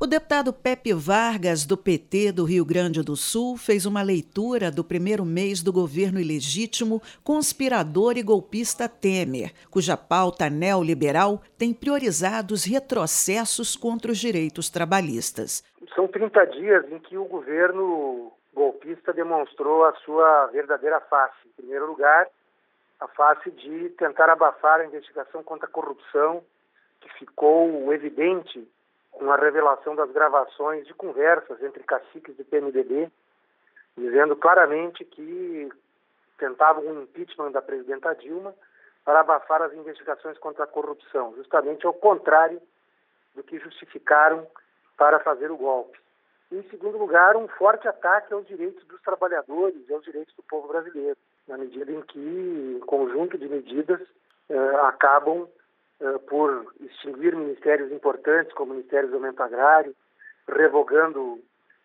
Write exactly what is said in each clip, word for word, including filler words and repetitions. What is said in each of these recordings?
O deputado Pepe Vargas, do P T do Rio Grande do Sul, fez uma leitura do primeiro mês do governo ilegítimo, conspirador e golpista Temer, cuja pauta neoliberal tem priorizado os retrocessos contra os direitos trabalhistas. São trinta dias em que o governo golpista demonstrou a sua verdadeira face. Em primeiro lugar, a face de tentar abafar a investigação contra a corrupção, que ficou evidente com a revelação das gravações de conversas entre caciques do P M D B, dizendo claramente que tentavam um impeachment da presidenta Dilma para abafar as investigações contra a corrupção, justamente ao contrário do que justificaram para fazer o golpe. Em segundo lugar, um forte ataque aos direitos dos trabalhadores e aos direitos do povo brasileiro, na medida em que um conjunto de medidas eh, acabam Uh, por extinguir ministérios importantes, como o Ministério do Desenvolvimento Agrário, revogando uh,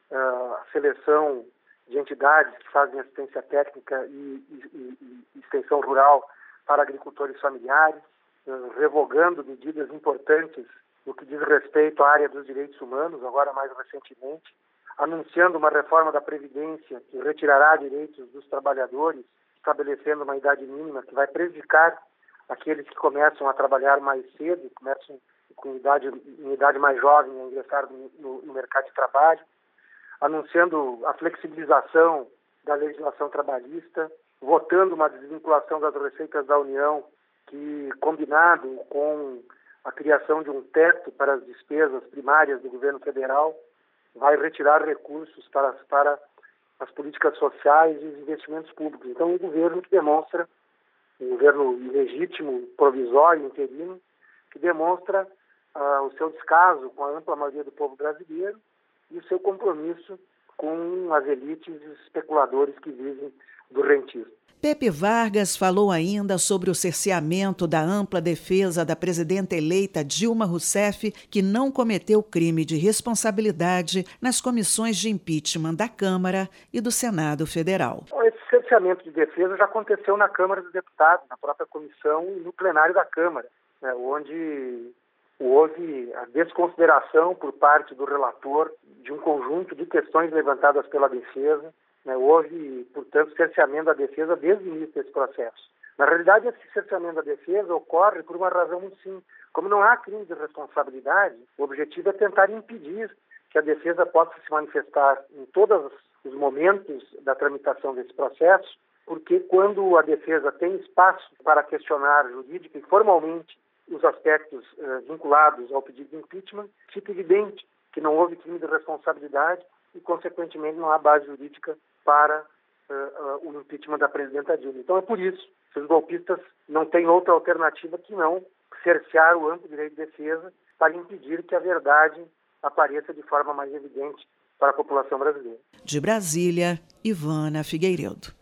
a seleção de entidades que fazem assistência técnica e, e, e extensão rural para agricultores familiares, uh, revogando medidas importantes no que diz respeito à área dos direitos humanos, agora mais recentemente, anunciando uma reforma da Previdência que retirará direitos dos trabalhadores, estabelecendo uma idade mínima que vai prejudicar aqueles que começam a trabalhar mais cedo, começam com idade, em idade mais jovem a ingressar no, no mercado de trabalho, anunciando a flexibilização da legislação trabalhista, votando uma desvinculação das receitas da União, que, combinado com a criação de um teto para as despesas primárias do governo federal, vai retirar recursos para, para as políticas sociais e os investimentos públicos. Então, um governo que demonstra um governo ilegítimo, provisório, interino, que demonstra uh, o seu descaso com a ampla maioria do povo brasileiro e o seu compromisso com as elites e os especuladores que vivem do rentismo. Pepe Vargas falou ainda sobre o cerceamento da ampla defesa da presidenta eleita Dilma Rousseff, que não cometeu crime de responsabilidade nas comissões de impeachment da Câmara e do Senado Federal. Esse cerceamento de defesa já aconteceu na Câmara dos Deputados, na própria comissão e no plenário da Câmara, né, onde houve a desconsideração por parte do relator de um conjunto de questões levantadas pela defesa. Né, houve, portanto, cerceamento da defesa desde o início desse processo. Na realidade, esse cerceamento da defesa ocorre por uma razão muito simples. Como não há crime de responsabilidade, o objetivo é tentar impedir que a defesa possa se manifestar em todos os momentos da tramitação desse processo, porque quando a defesa tem espaço para questionar jurídica e formalmente os aspectos eh, vinculados ao pedido de impeachment, fica evidente que não houve crime de responsabilidade e, consequentemente, não há base jurídica para uh, uh, o impeachment da presidenta Dilma. Então é por isso que os golpistas não têm outra alternativa que não cercear o amplo direito de defesa para impedir que a verdade apareça de forma mais evidente para a população brasileira. De Brasília, Ivana Figueiredo.